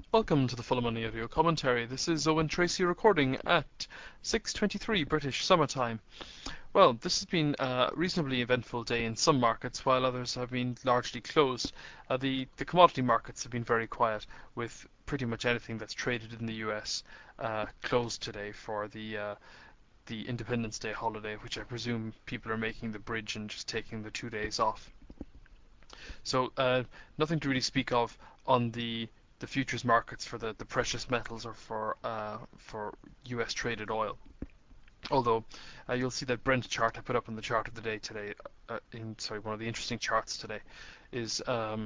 Welcome to the Full Money Audio Commentary. This is Owen Tracy recording at 6:23 British Summer Time. Well, this has been a reasonably eventful day in some markets, while others have been largely closed. The commodity markets have been very quiet, with pretty much anything that's traded in the US closed today for the Independence Day holiday, which I presume people are making the bridge and just taking the 2 days off. So nothing to really speak of on the futures markets for the precious metals or for US traded oil. Although you'll see that Brent chart I put up on the chart of the day today, one of the interesting charts today, is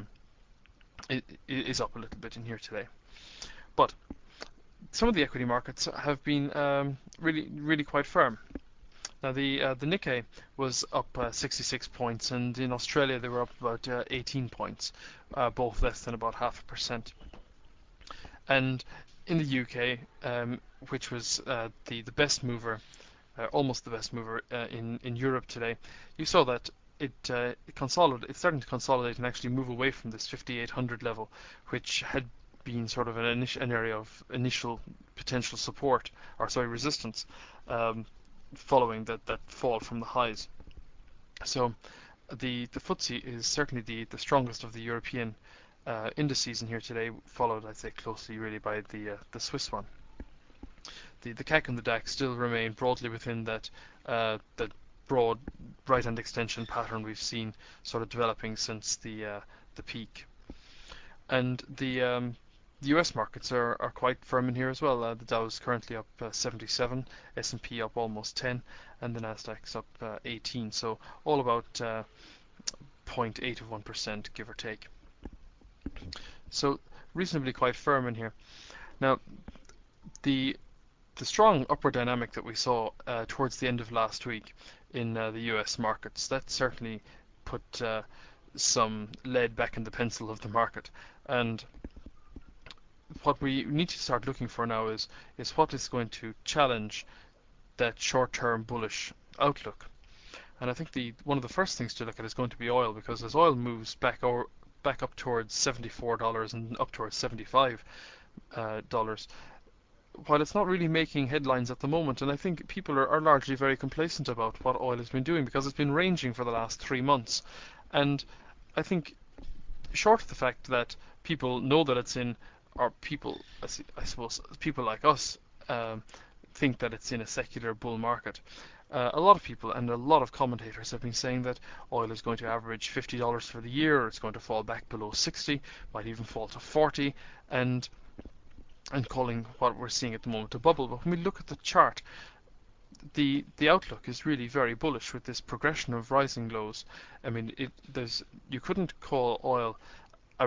is up a little bit in here today. But some of the equity markets have been really quite firm. Now the Nikkei was up 66 points, and in Australia they were up about 18 points, both less than about 0.5%. And in the UK, which was the best mover, almost the best mover in Europe today, you saw that it's starting to consolidate and actually move away from this 5,800 level, which had been sort of an area of initial potential support, or sorry, resistance, following that fall from the highs. So the FTSE is certainly the strongest of the European indices in here today, followed, I'd say, closely really by the Swiss one. The CAC and the DAX still remain broadly within that broad right-hand extension pattern we've seen sort of developing since the peak. And the US markets are quite firm in here as well. The Dow is currently up 77, S&P up almost 10, and the Nasdaq's up 18. So all about 0.8 of 1%, give or take. So reasonably quite firm in here. Now, the strong upward dynamic that we saw towards the end of last week in the US markets, that certainly put some lead back in the pencil of the market. And what we need to start looking for now is what is going to challenge that short-term bullish outlook. And I think one of the first things to look at is going to be oil, because as oil moves back up towards $74 and up towards $75, while it's not really making headlines at the moment, and I think people are largely very complacent about what oil has been doing, because it's been ranging for the last 3 months. And I think, short of the fact that people know that it's in, or people, I suppose, people like us think that it's in a secular bull market. A lot of people and a lot of commentators have been saying that oil is going to average $50 for the year, or it's going to fall back below 60, might even fall to 40, and calling what we're seeing at the moment a bubble. But when we look at the chart, the outlook is really very bullish with this progression of rising lows. I mean, you couldn't call oil a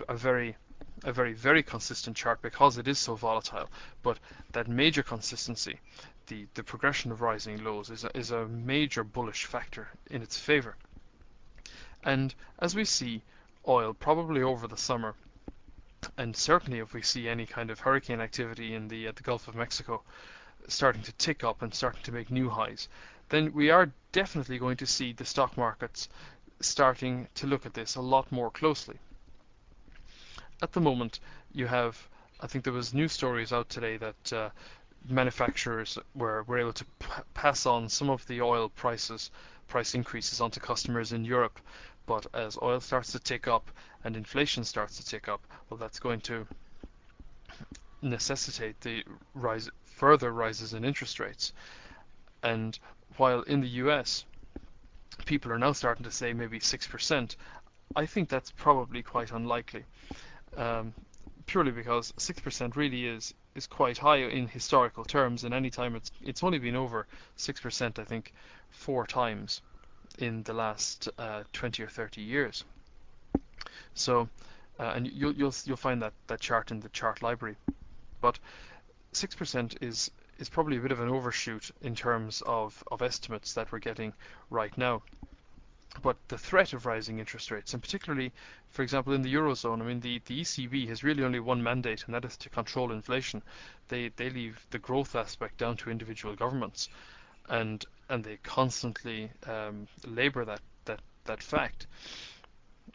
very consistent chart because it is so volatile, but that major consistency, the progression of rising lows, is a major bullish factor in its favor. And as we see oil probably over the summer, and certainly if we see any kind of hurricane activity in the Gulf of Mexico starting to tick up and starting to make new highs, then we are definitely going to see the stock markets starting to look at this a lot more closely. At the moment, you have, I think there was news stories out today that manufacturers were able to pass on some of the oil price increases onto customers in Europe. But as oil starts to tick up and inflation starts to tick up, well, that's going to necessitate the further rises in interest rates. And while in the US, people are now starting to say maybe 6%, I think that's probably quite unlikely. Purely because 6% really is quite high in historical terms, and any time it's only been over 6%, I think, 4 times in the last 20 or 30 years. So, and you'll find that chart in the chart library. But 6% is probably a bit of an overshoot in terms of estimates that we're getting right now. But the threat of rising interest rates, and particularly, for example, in the Eurozone, I mean, the ECB has really only one mandate, and that is to control inflation. They leave the growth aspect down to individual governments, and they constantly labour that fact.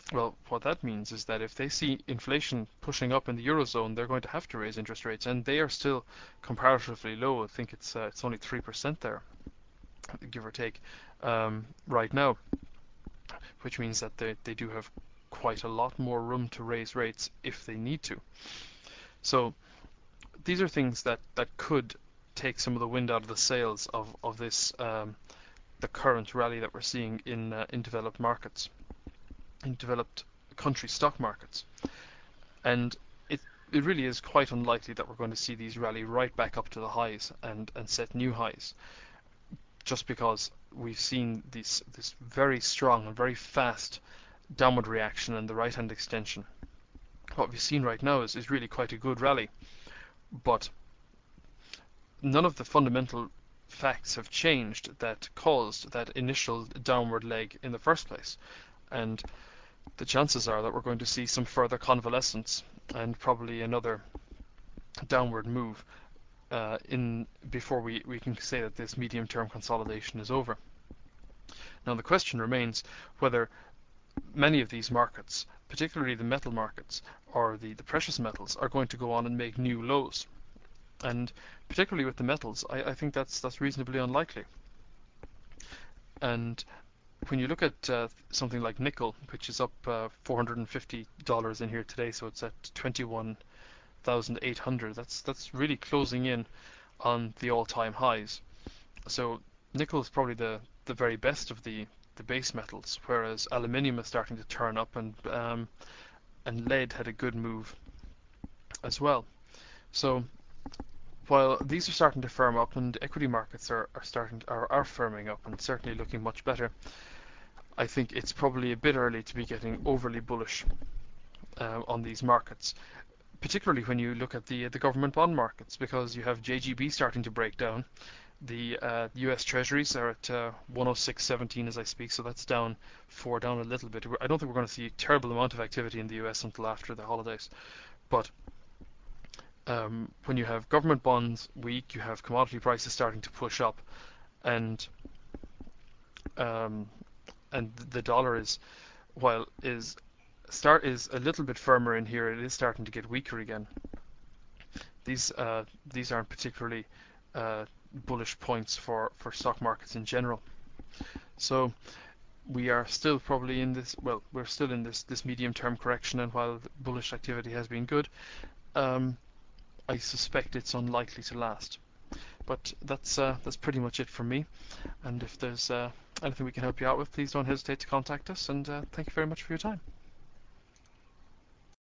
Well, what that means is that if they see inflation pushing up in the Eurozone, they're going to have to raise interest rates, and they are still comparatively low. I think it's only 3% there, give or take, right now, which means that they do have quite a lot more room to raise rates if they need to. So these are things that could take some of the wind out of the sails of this the current rally that we're seeing in developed markets, in developed country stock markets. And it really is quite unlikely that we're going to see these rally right back up to the highs and set new highs, just because we've seen this very strong and very fast downward reaction in the right hand extension. What we've seen right now is really quite a good rally, but none of the fundamental facts have changed that caused that initial downward leg in the first place. And the chances are that we're going to see some further convalescence and probably another downward move before we can say that this medium-term consolidation is over. Now the question remains whether many of these markets, particularly the metal markets or the precious metals, are going to go on and make new lows. And particularly with the metals, I think that's reasonably unlikely. And when you look at something like nickel, which is up $450 in here today, so it's at 21,800. That's really closing in on the all-time highs. So nickel is probably the very best of the base metals, whereas aluminium is starting to turn up, and lead had a good move as well. So while these are starting to firm up and equity markets are firming up and certainly looking much better, I think it's probably a bit early to be getting overly bullish on these markets, particularly when you look at the government bond markets, because you have JGB starting to break down. The US Treasuries are at 106.17 as I speak, so that's down a little bit. I don't think we're going to see a terrible amount of activity in the US until after the holidays, but when you have government bonds weak, you have commodity prices starting to push up, and the dollar is a little bit firmer in here. It is starting to get weaker again. These aren't particularly bullish points for stock markets in general. So we are still probably in this. Well, we're still in this medium-term correction, and while the bullish activity has been good, I suspect it's unlikely to last. But that's pretty much it from me. And if there's anything we can help you out with, please don't hesitate to contact us. And thank you very much for your time.